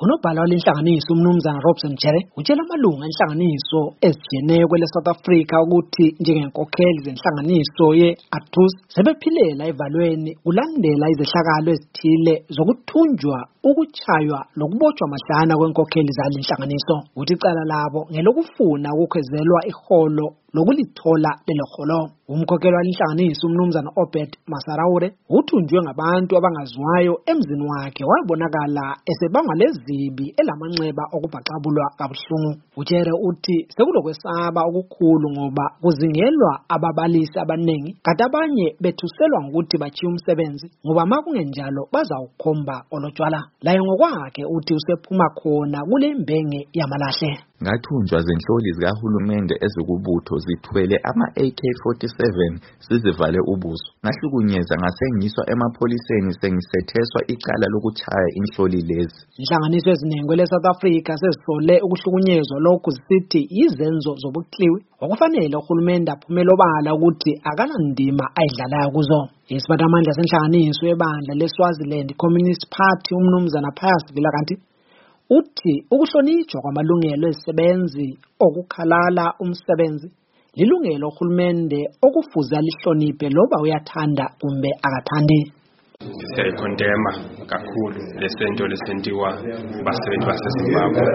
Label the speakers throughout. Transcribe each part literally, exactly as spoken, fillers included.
Speaker 1: Unobhala walenhlanganiso umnumzana Robson Jere utshela amalunga enhlanganiso ezijeneyo kwele South Africa ukuthi njengenkokheli zenhlanganiso ye-A T U S sebephilela evalweni kulandela izehlakalo ezithile zokuthunjwa, ukuchaywa lokubotshwa mahlana kwenkokheli zalenhlanganiso. Uthi icala labo ngelokufuna ukukhezelwa iholo lokulithola lelo holo. Umkhokheli walenhlanganiso umnumzana Obed Masaraure uthunjwe ngabantu abangazwayo emzini wakhe wabonakala esebanga lezibi elamanxeba okubhaxabulwa kabuhlungu. Ujere uthi sekulokwesaba okukhulu ngoba kuzingelwa ababalisi abanengi kanti abanye bethuselwa ngokuthi bachiya umsebenzi ngoba makungenjalo bazawukhomba olotshwala. Laye ngokwakhe uthi usephuma khona kule mbenge yamalahle.
Speaker 2: Ngathunjwa zenhloli zikahulumende ezokubutho zithwele ama-A K forty-seven sizivale ubuso. Ngahlukunyezwa ngasengiswa emapholiseni sengisetheswa icala lokuchaya inhloli lezi.
Speaker 1: Inhlanganiso eziningi kwele South Africa sezisole ukuhlukunyezwa lokhu zisithi yizenzo zobukliwi okufanele uhulumende aphumele obala ukuthi akanandima ayidlalayo kuzo. Isiphathamandla senhlanganiso yebandla leSwaziland Communist Party umnumzana Pius Vilakazi uthi ukuhlonitshwa kwamalungelo ezisebenzi okukhalala umsebenzi lilungelo uhulumende okufuze alihloniphe loba uyathanda kumbe akathandi.
Speaker 3: Siyayikondema kakhulu lesento lesentiwa basebenzi baseZimbabwe.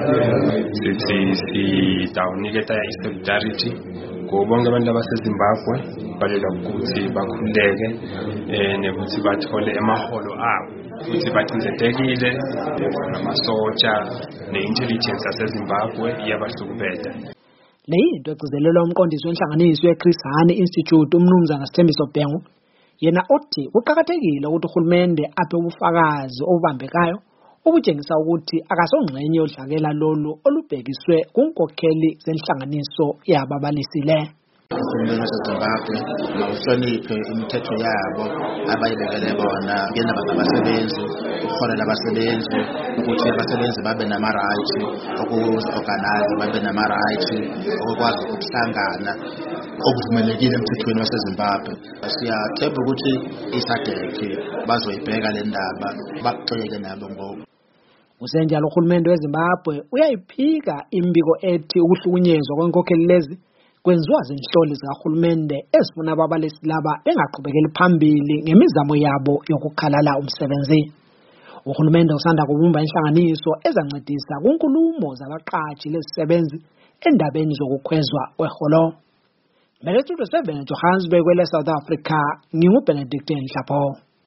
Speaker 3: Sithi sidawuniketa i-solidarity kubonke abantu baseZimbabwe balela ukuthi bakhululeke nekuthi bathole emaholo abo futhi bacinzetekile namasotsha ne-intelligence yaseZimbabwe iyabahlukumeza.
Speaker 1: Le yinto egcizelelwa umqondisi wenhlanganiso ye-Chris Hani Institute umnumzana Sithembiso Bhengu, yena othi kuqakathekile ukuthi uhulumende aphe ubufakazi obubambekayo obutshengisa ukuthi akasongxenye yodlakela lolu olubhekiswe kunkokheli zenhlanganiso yababalisile.
Speaker 4: Uhulumeni waseZimbabwe mawuhloniphe imithetho yabo abayibekele bona ngendaba zabasebenzi, ukuholela abasebenzi, ukuthi abasebenzi babe nama-rights, ukuzi-organize babe nama-rights, okukwazi ukuhlangana okuvumelekile emthethweni waseZimbabwe. Siyathemba ukuthi i-SADC bazoyibheka le ndaba baxoleke nabo ngoku.
Speaker 1: Usenjalo uhulumende weZimbabwe uyayiphika imbiko ethi ukuhlukunyezwa kwenkokheli lezi kwenziwa zinhloli zikahulumende ezifuna ababalisi laba bengaqhubekeli phambili ngemizamo yabo yokukhalala umsebenzi. Uhulumende usanda kubumba inhlanganiso ezancedisa kunkulumo zabaqashi lezisebenzi endabeni zokukhwezwa kweholo. Mele Studio seven Johannesburg kwele South Africa, nginguBenedict Nhlapho.